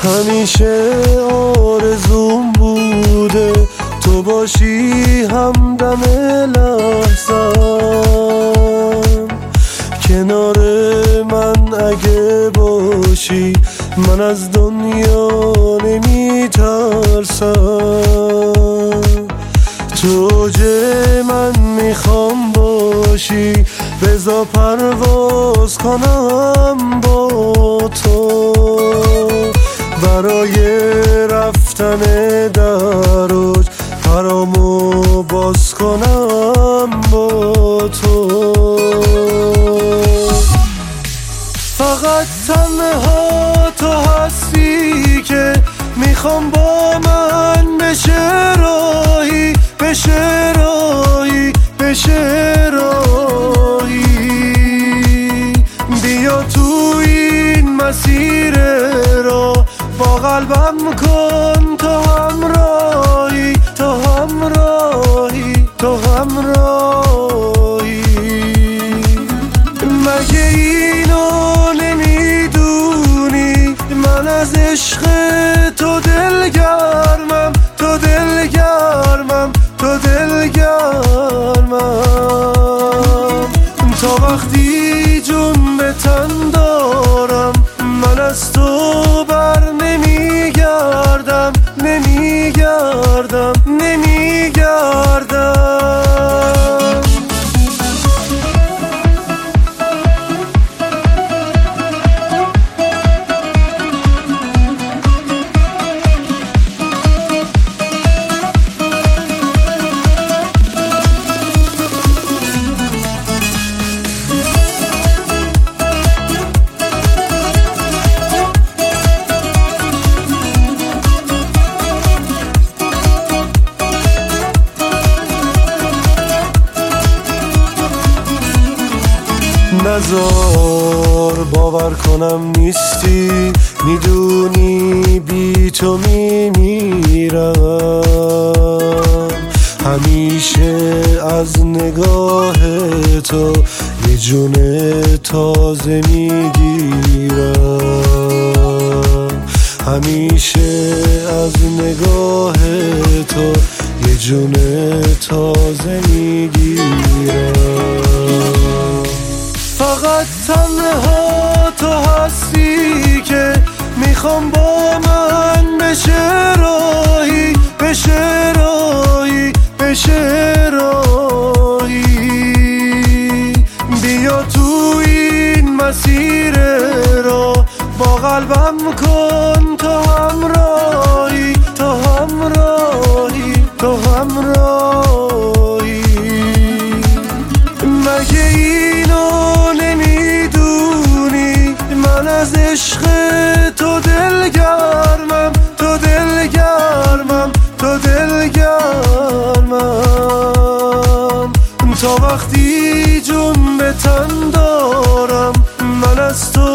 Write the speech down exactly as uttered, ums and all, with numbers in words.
همیشه آرزوم بوده تو باشی همدم لحظم، کنار من اگه باشی من از دنیا نمی ترسم. تو اوج من میخوام باشی، بذار پرواز کنم با تو، برای رفتن در اوج پرامو باز کنم با تو. فقط تنها تو هستی که میخوام با من بشه راهی، بشه راهی، بشه راهی. بیا تو این مسیر راه با قلبم کن تو همراهی، تو همراهی، تو همراهی. مگه اینو نمیدونی من از عشق تو دلگرمم، تو دلگرمم، تو دلگرمم. تا وقتی جون به تن دارم من از تو بر نمیگردم، نمیگردم، نمیگردم. نزار باور کنم نیستی، میدونی بی تو میمیرم. همیشه از نگاه تو یه جون تازه میگیرم، همیشه از نگاه تو یه جون تازه میگیرم. فقط تنها تو هستی که میخوام با من بشه راهی، بشه راهی، بشه راهی. بیا تو این مسیر راه با قلبم کن تو همراهی، تو همراهی، تو همراهی. مگه اینو نمیدونی من از عشق تو دلگرمم، تو دلگرمم، تو دلگرمم. تا وقتی جون به تن دارم من از تو